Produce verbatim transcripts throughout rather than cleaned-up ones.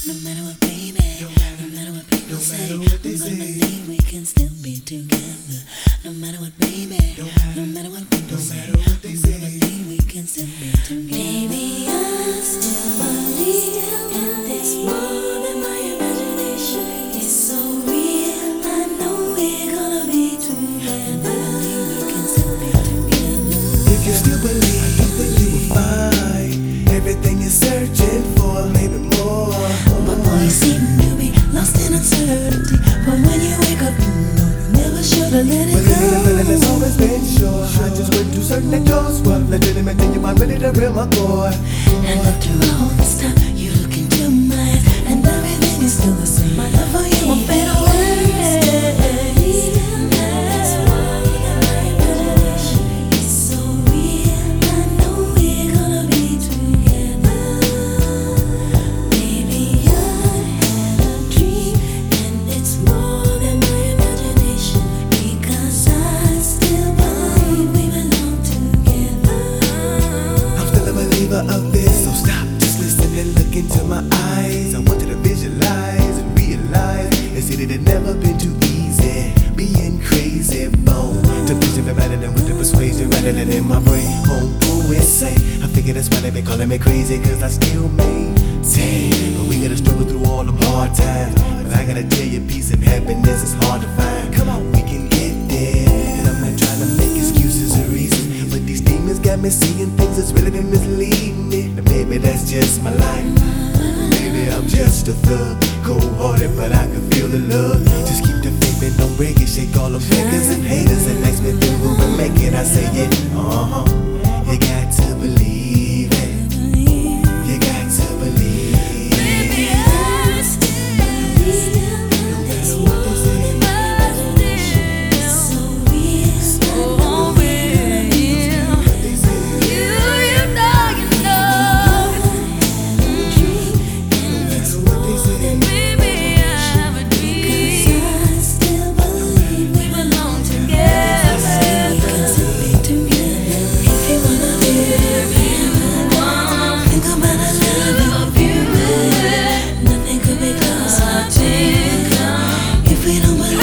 No matter what, baby. No matter what people say, I'm gonna believe we can still be together. No matter what, baby. No matter what people say, I'm gonna believe we can still be together. Baby, I still believe in this more than my imagination. It's so real. I know we're gonna be together. We can still be together. If you still believe that you will find everything you're searching for, maybe more. But boy, you seem to be lost in uncertainty. But when you wake up, you know you never should have let it Believe go. the feeling has always been sure. I just went to certain that doors were legitimate, and you might ready to real my core. And after all this time, you look into my eyes, and everything is still the same. My love for you won't fade away. That's why my imagination is so real. I know we're gonna be together. Baby, I had a dream, and it's more than my imagination, because I still believe we belong together. I'm still a believer of this, so stop, just listen and look into my eyes. I want you to visualize and realize they said it had never been too easy. Being crazy, bone to vision it rather than with the persuasion, rather than in my brain. Home through say, I figure that's why they been calling me crazy, cause I still maintain. But we gotta struggle through all the hard times. But I gotta tell you, peace and happiness is hard to find. Come on, we can get there. And I'm not trying to make excuses or reasons, but these demons got me seeing things that's really been misleading me. And maybe that's just my life. Maybe I'm just a thug, cold-hearted, but I can feel the love. Just keep the faith and don't break it. Shake all them fingers and haters and ask me to move and make it. I say it, uh-huh. You got to believe it. You got to believe it. Baby, I still believe in this more than my imagination. It's so real. So real. You, you know, you know. And it's more than baby, I have a dream. Because I still believe we belong together. We can still be together. If you wanna be with me, think about the love of you. Nothing could be closer to you. If we don't believe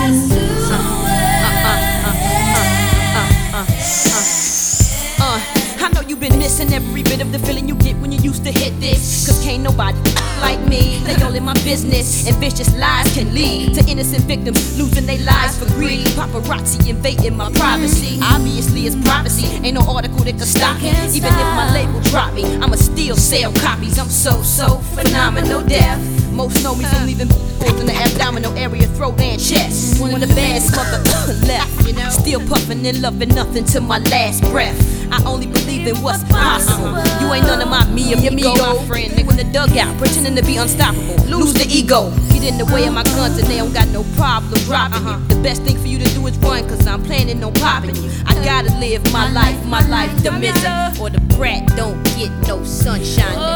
Uh, I know you've been missing every bit of the feeling you get when you used to hit this. Cause can't nobody like me. They all in my business, and vicious lies can lead to innocent victims losing their lives for greed. Paparazzi invading my privacy. Obviously it's privacy, ain't no article that can stop me. Even if my label drop me, I'ma still sell copies. I'm so, so phenomenal deaf. Most know me from leaving holes in the abdominal area, throat and chest. When the bad mother left, you know, still puffing and loving nothing to my last breath. I only believe in what's possible. You ain't none of my me or me, my friend. They in the dugout, pretending to be unstoppable. Lose the ego. Get in the way of my guns and they don't got no problem dropping you. The best thing for you to do is run, cause I'm planning on popping you. I gotta live my life, my life, the misery, or the brat don't get no sunshine.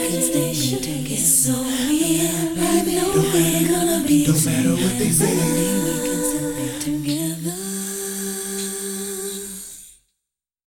it's so real. I know we're gonna be no matter what they say.